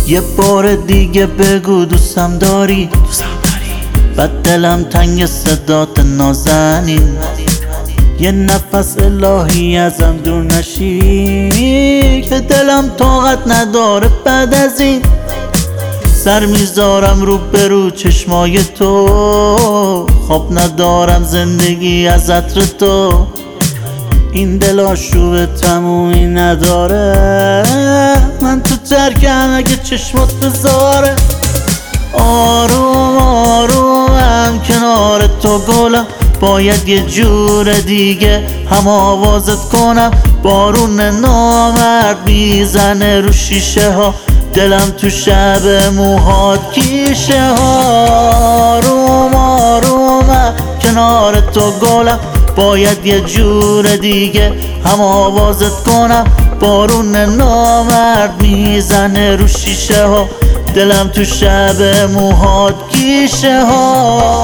یه بار دیگه بگو دوستم داری، بعد دلم تنگ صدات نازنین. یه نفس الهی ازم دور نشی که دلم طاقت نداره بعد از این. سر میذارم رو به رو چشمای تو، خواب ندارم زندگی از عطر تو. این دل آشوب تمومی نداره، من تو ترکم اگه چشمات بذاره. آروم آرومم کنار تو گلم، باید یه جور دیگه هم آوازت کنم. بارون نامرد میزنه رو شیشه ها، دلم تو شب موهات کیشه ها. آروم آرومم کنار تو گلم، باید یه جور دیگه هم آوازت کنم. بارون نامرد میزنه رو شیشه ها، دلم تو شب موهات کیشه ها.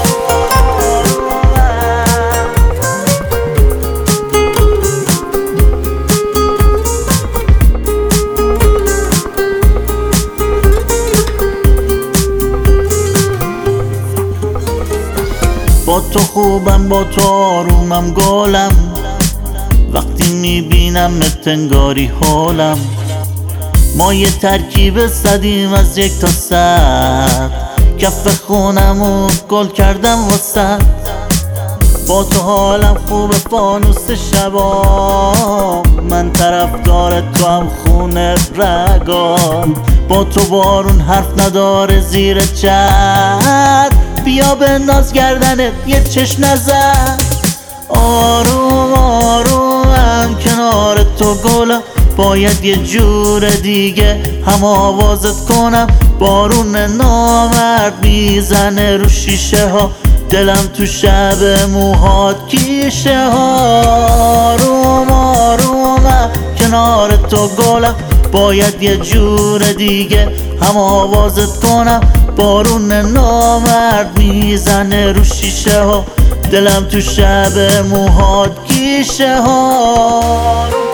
با تو خوبم با تو آرومم گلم، وقتی میبینم انگاری حالم. ما یه ترکیب زدیم از 1 تا 100، کف خونمو گل کردم واسه. با تو حالم خوبه فانوس شبام، من طرفدار تو هم خونه رگام. با تو بارون حرف نداره زیر چت، بیا بنداز گردنت یه چشم نزن. آروم آرومم کنار تو گلم، باید یه جور دیگه هم آوازت کنم. بارون نامرد میزنه رو شیشه ها، دلم تو شب موهات کیشه ها. آروم آرومم کنار تو گلم، باید یه جور دیگه هم آوازت کنم. بارون نامرد میزنه رو شیشه ها، دلم تو شب موهات کیشه ها.